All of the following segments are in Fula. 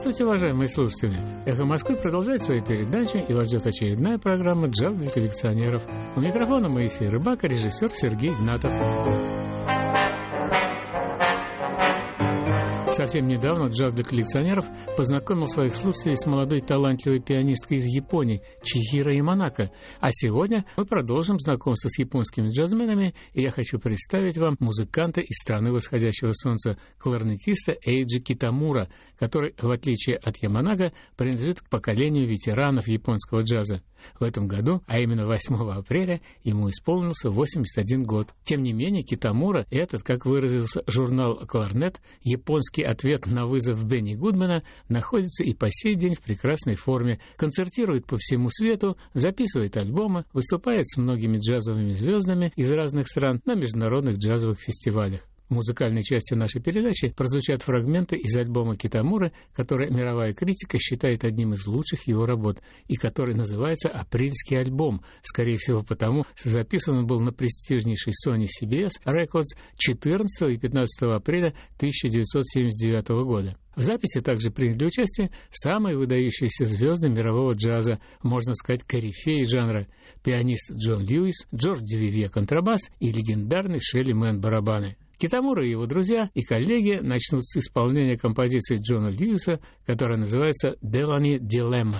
Здравствуйте, уважаемые слушатели! «Эхо Москвы» продолжает свои передачи, и вас ждет очередная программа «Джаз для коллекционеров». У микрофона Моисей Рыбак и режиссер Сергей Игнатов. Совсем недавно «Джаз для коллекционеров» познакомил своих слушателей с молодой талантливой пианисткой из Японии Чихиро Яманака. А сегодня мы продолжим знакомство с японскими джазменами, и я хочу представить вам музыканта из страны восходящего солнца, кларнетиста Эйджи Китамура, который, в отличие от Яманака, принадлежит к поколению ветеранов японского джаза. В этом году, а именно 8 апреля, ему исполнился 81 год. Тем не менее, Китамура, этот, как выразился журнал «Кларнет», японский ответ на вызов Бенни Гудмана, находится и по сей день в прекрасной форме, концертирует по всему свету, записывает альбомы, выступает с многими джазовыми звездами из разных стран на международных джазовых фестивалях. В музыкальной части нашей передачи прозвучат фрагменты из альбома Китамуры, который мировая критика считает одним из лучших его работ, и который называется «Апрельский альбом», скорее всего потому, что записан он был на престижнейшей Sony CBS Records 14 и 15 апреля 1979 года. В записи также приняли участие самые выдающиеся звезды мирового джаза, можно сказать, корифеи жанра: пианист Джон Льюис, Джордж Дювивье контрабас и легендарный Шелли Мэн барабаны. Китамура и его друзья и коллеги начнут с исполнения композиции Джона Льюиса, которая называется «Делани Дилемма».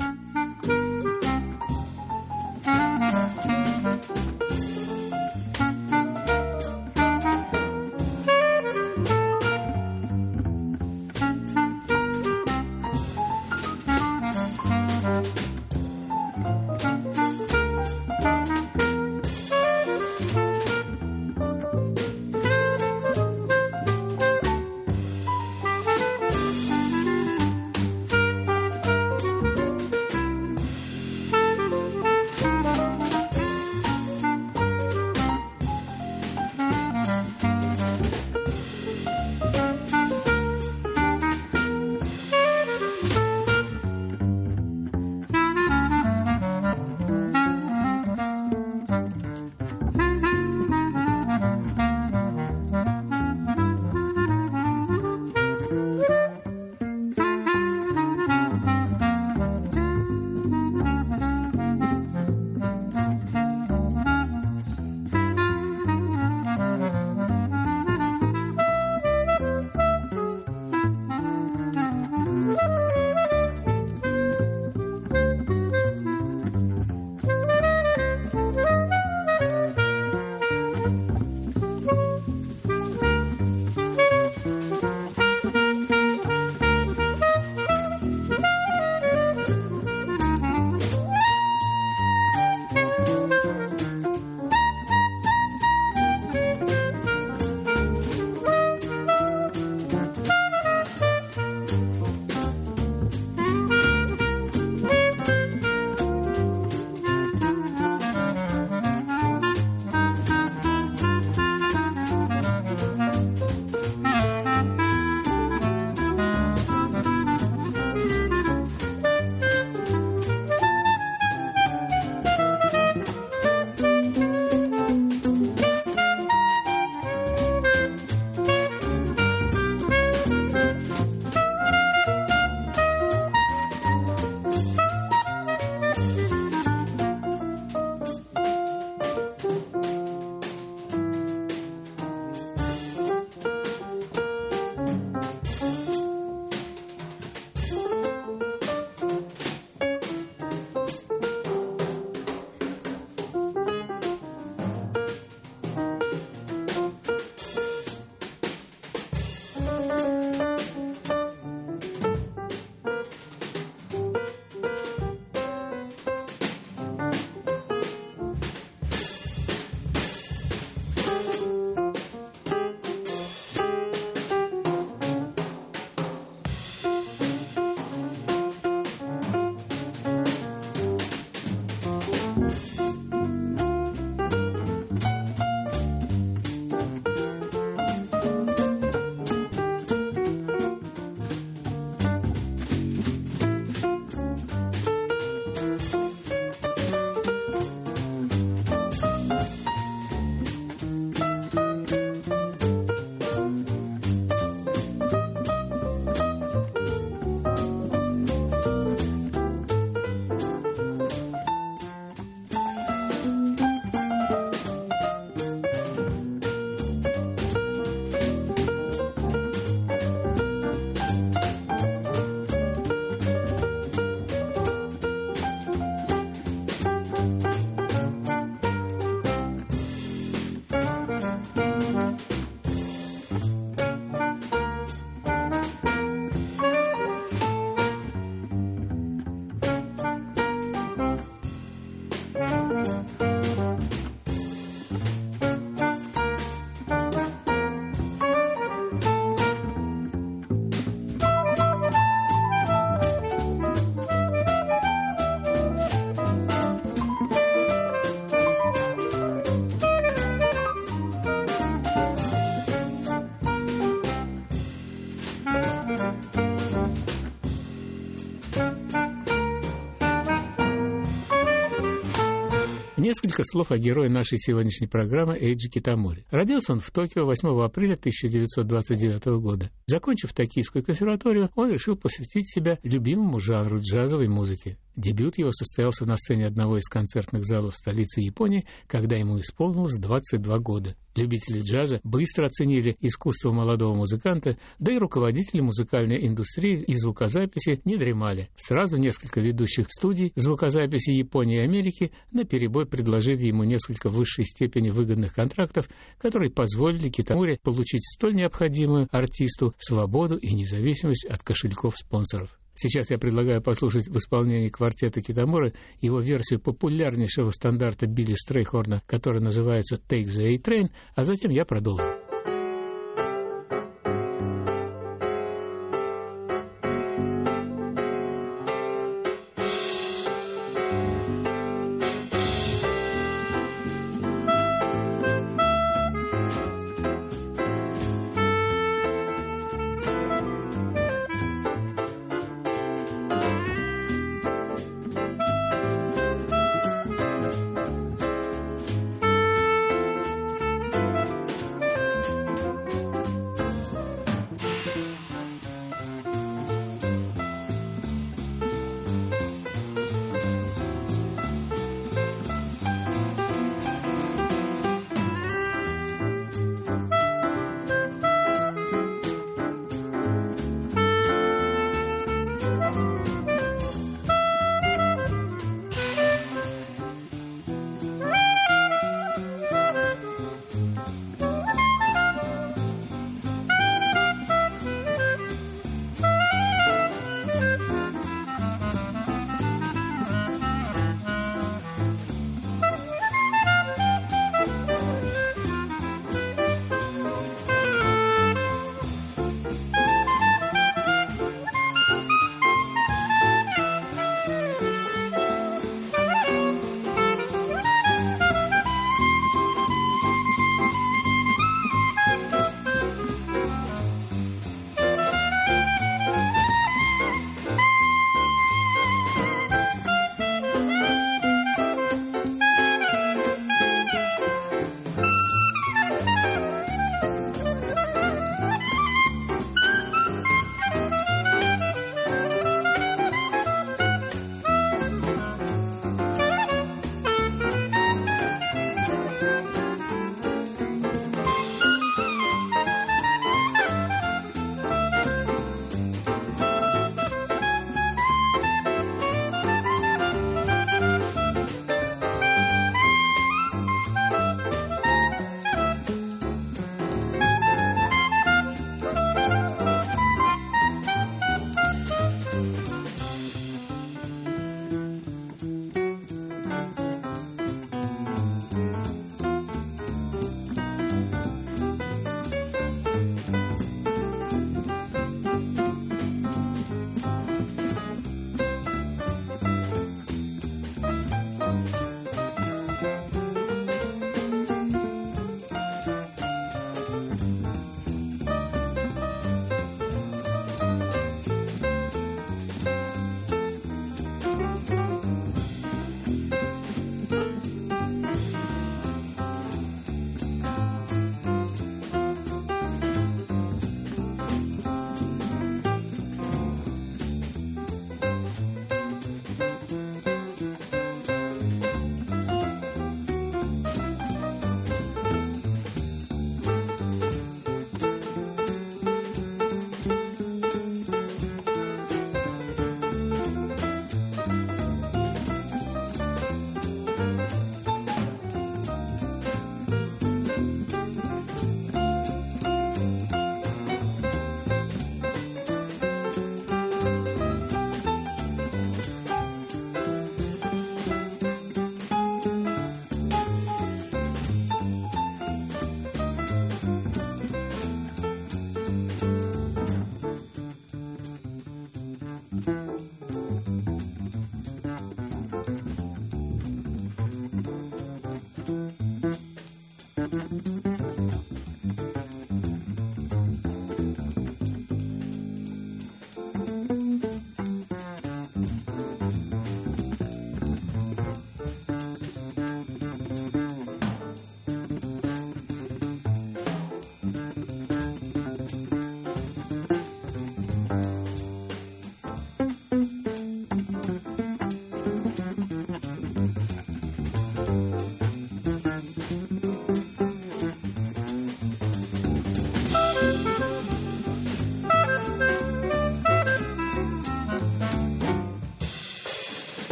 Несколько слов о герое нашей сегодняшней программы Эйджи Китамори. Родился он в Токио 8 апреля 1929 года. Закончив Токийскую консерваторию, он решил посвятить себя любимому жанру джазовой музыки. Дебют его состоялся на сцене одного из концертных залов столицы Японии, когда ему исполнилось 22 года. Любители джаза быстро оценили искусство молодого музыканта, да и руководители музыкальной индустрии и звукозаписи не дремали. Сразу несколько ведущих студий звукозаписи Японии и Америки наперебой предложили ему несколько высшей степени выгодных контрактов, которые позволили Китамори получить столь необходимую артисту свободу и независимость от кошельков спонсоров. Сейчас я предлагаю послушать в исполнении квартета Китамори его версию популярнейшего стандарта Билли Стрейхорна, который называется «Take the A-Train», а затем я продолжу.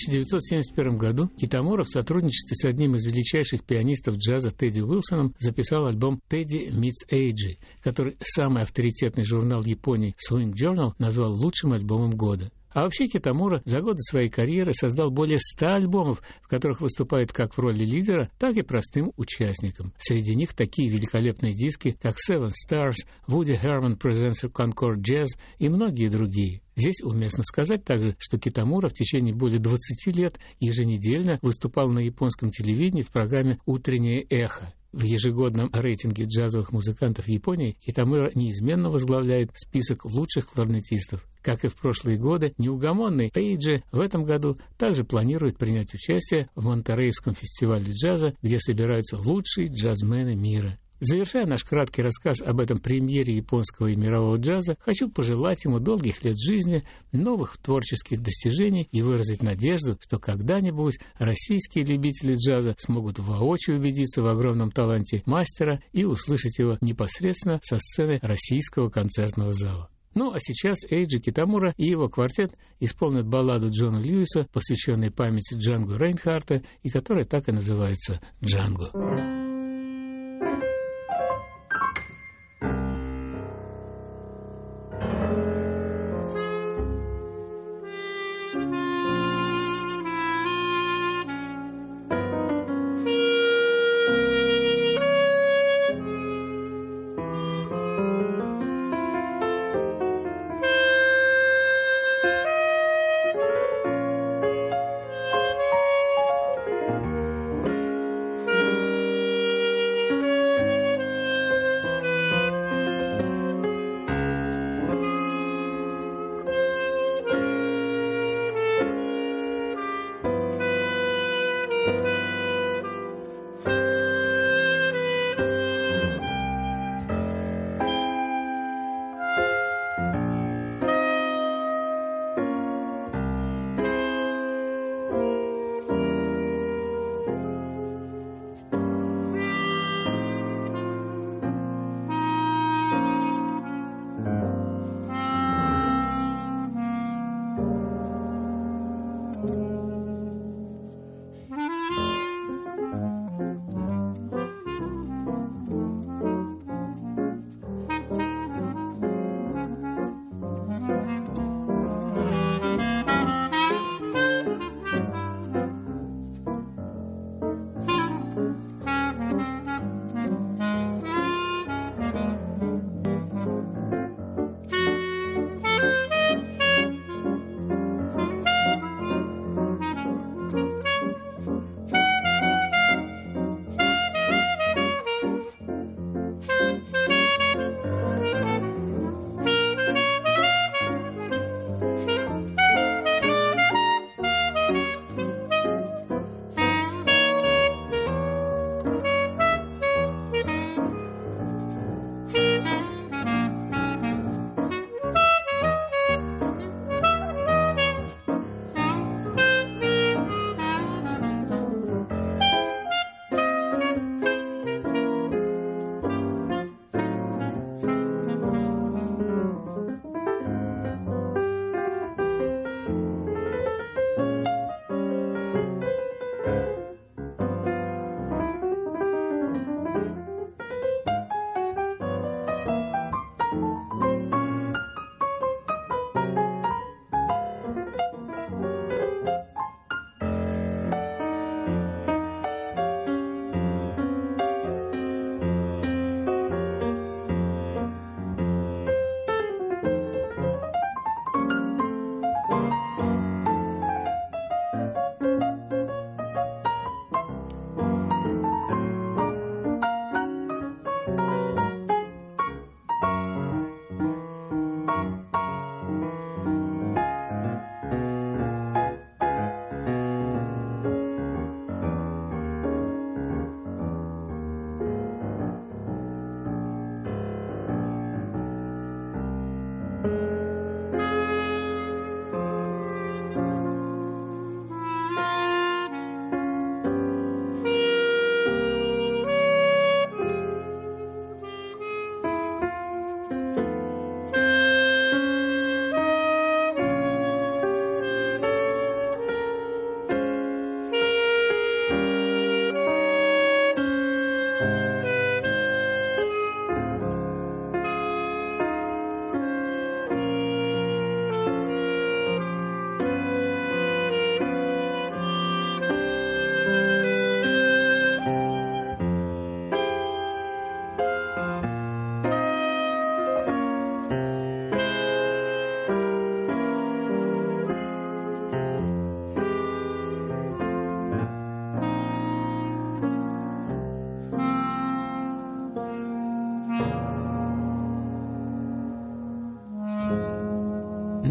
1971 году Китамура в сотрудничестве с одним из величайших пианистов джаза Тедди Уилсоном записал альбом «Teddy Meets A.J», который самый авторитетный журнал Японии Swing Journal назвал лучшим альбомом года. А вообще Китамура за годы своей карьеры создал более 100 альбомов, в которых выступает как в роли лидера, так и простым участником. Среди них такие великолепные диски, как Seven Stars, Woody Herman Presents Concord Jazz и многие другие. Здесь уместно сказать также, что Китамура в течение более 20 лет еженедельно выступал на японском телевидении в программе «Утреннее эхо». В ежегодном рейтинге джазовых музыкантов Японии Китамура неизменно возглавляет список лучших кларнетистов. Как и в прошлые годы, неугомонный Эйджи в этом году также планирует принять участие в Монтеррейском фестивале джаза, где собираются лучшие джазмены мира. Завершая наш краткий рассказ об этом премьере японского и мирового джаза, хочу пожелать ему долгих лет жизни, новых творческих достижений и выразить надежду, что когда-нибудь российские любители джаза смогут воочию убедиться в огромном таланте мастера и услышать его непосредственно со сцены российского концертного зала. Ну а сейчас Эйджи Китамура и его квартет исполнят балладу Джона Льюиса, посвященную памяти Джанго Рейнхарта, и которая так и называется «Джанго».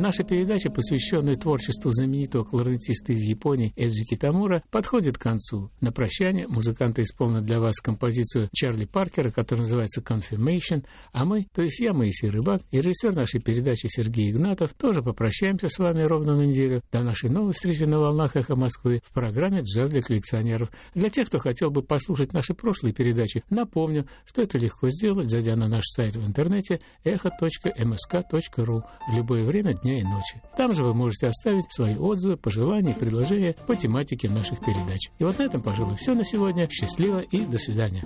наша передача, посвященная творчеству знаменитого кларнетиста из Японии Эйджи Китамура, подходит к концу. На прощание музыканты исполнят для вас композицию Чарли Паркера, которая называется «Confirmation», а мы, то есть я, Моисей Рыбак, и режиссер нашей передачи Сергей Игнатов, тоже попрощаемся с вами ровно на неделю. До нашей новой встречи на волнах «Эхо Москвы» в программе «Джаз для коллекционеров». Для тех, кто хотел бы послушать наши прошлые передачи, напомню, что это легко сделать, зайдя на наш сайт в интернете echo.msk.ru в любое время дня и ночи. Там же вы можете оставить свои отзывы, пожелания и предложения по тематике наших передач. И вот на этом, пожалуй, все на сегодня. Счастливо и до свидания.